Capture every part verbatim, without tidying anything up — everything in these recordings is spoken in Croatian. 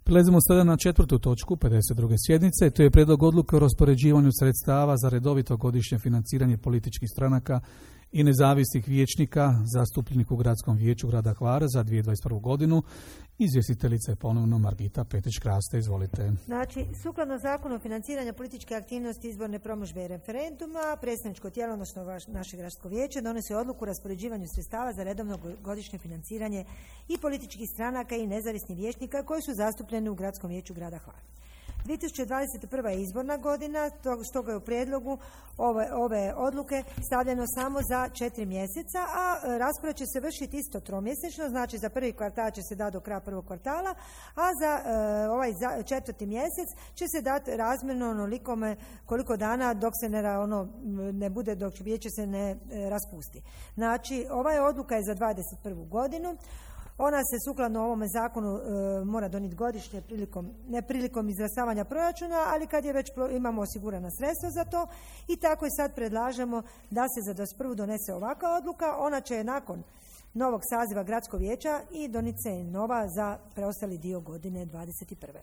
Prelazimo sada na četvrtu točku pedeset druge sjednice. To je prijedlog odluke o raspoređivanju sredstava za redovito godišnje financiranje političkih stranaka i nezavisnih vijećnika zastupljenih u Gradskom vijeću grada Hvara za dvije tisuće dvadeset prvu godinu. Izvjestiteljica je ponovno Margita Petić-Kraste. Izvolite. Znači, sukladno zakonu o financiranju političke aktivnosti, izborne promidžbe i referenduma, predstavničko tijelo, odnosno naše gradsko vijeće, donosi odluku o raspoređivanju sredstava za redovno godišnje financiranje i političkih stranaka i nezavisnih vijećnika koji su zastupljeni u Gradskom vijeću grada Hvara. dvije tisuće dvadeset prva je izborna godina, stoga je u prijedlogu ove, ove odluke stavljeno samo za četiri mjeseca, a raspored će se vršiti isto tromjesečno, znači za prvi kvartal će se dati do kraja prvog kvartala, a za e, ovaj za, četvrti mjesec će se dati razmjerno onolikome koliko dana dok se ne, ono, ne bude, dok vijeće se ne e, raspusti. Znači, ova odluka je za dvadeset prvu godinu. Ona se sukladno ovome zakonu e, mora donijeti godišnje prilikom, ne prilikom izglasavanja proračuna, ali kad je već imamo osigurana sredstva za to i tako i sad predlažemo da se za dvadeset prvu donese ovakva odluka. Ona će nakon novog saziva gradskog vijeća i donijeti se nova za preostali dio godine dvadeset prve.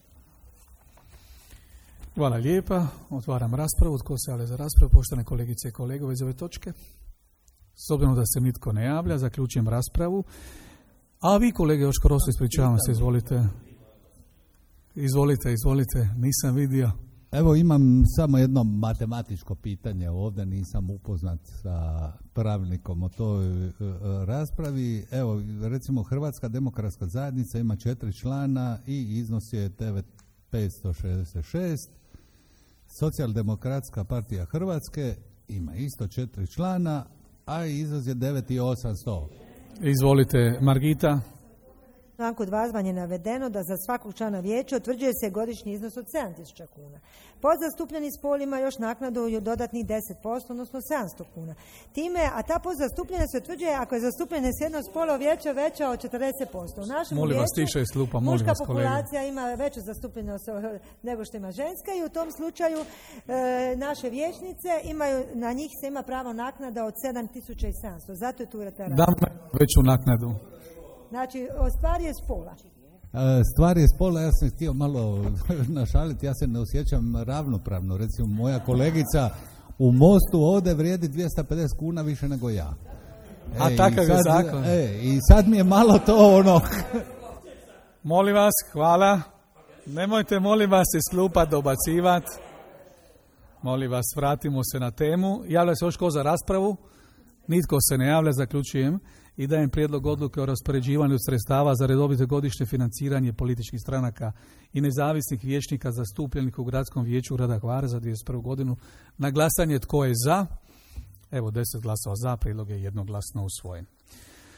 Hvala lijepa. Otvaram raspravu. Tko se javlja za raspravu? Poštovane kolegice i kolege iz ove točke. S obzirom da se nitko ne javlja, zaključujem raspravu. A vi, kolege, još skoro se ispričavam se, izvolite. Izvolite, izvolite, nisam vidio. Evo, imam samo jedno matematičko pitanje ovdje, nisam upoznat sa pravilnikom o toj e, raspravi. Evo, recimo, Hrvatska demokratska zajednica ima četiri člana i iznos je devet tisuća petsto šezdeset šest. Socijaldemokratska partija Hrvatske ima isto četiri člana, a iznos je devet tisuća osamsto. Izvolite, Margita. U članku dva je navedeno da za svakog člana vijeća utvrđuje se godišnji iznos od sedam tisuća kuna. Podzastupljeni spol ima još naknadu dodatnih deset posto, odnosno sedamsto kuna. Time, a ta podzastupljenost se utvrđuje ako je zastupljenost jednog spola vijeća veća od četrdeset posto. U našem molim vijeću, vas, tiše iz klupa, molim muška vas, populacija ima veću zastupljenost nego što ima ženska i u tom slučaju e, naše vijećnice imaju, na njih se ima pravo naknada od sedam tisuća sedamsto. Zato je tu ta dam veću naknadu. Znači, stvar je spola. Stvar je spola, ja sam htio malo našaliti, ja se ne osjećam ravnopravno. Recimo, moja kolegica u Mostu ovdje vrijedi dvjesto pedeset kuna više nego ja. E, A takav sad, je zakon. E, I sad mi je malo to ono... Molim vas, hvala. Nemojte, molim vas, iz klupa dobacivati. Molim vas, vratimo se na temu. Javlja se još ko za raspravu? Nitko se ne javlja, zaključujem. I dajem prijedlog odluke o raspoređivanju sredstava za redovito godišnje financiranje političkih stranaka i nezavisnih vijećnika zastupljenih u Gradskom vijeću grada Hvara za dvadeset prvu godinu. Na glasanje tko je za? Evo, deset glasova za, prijedlog je jednoglasno usvojen.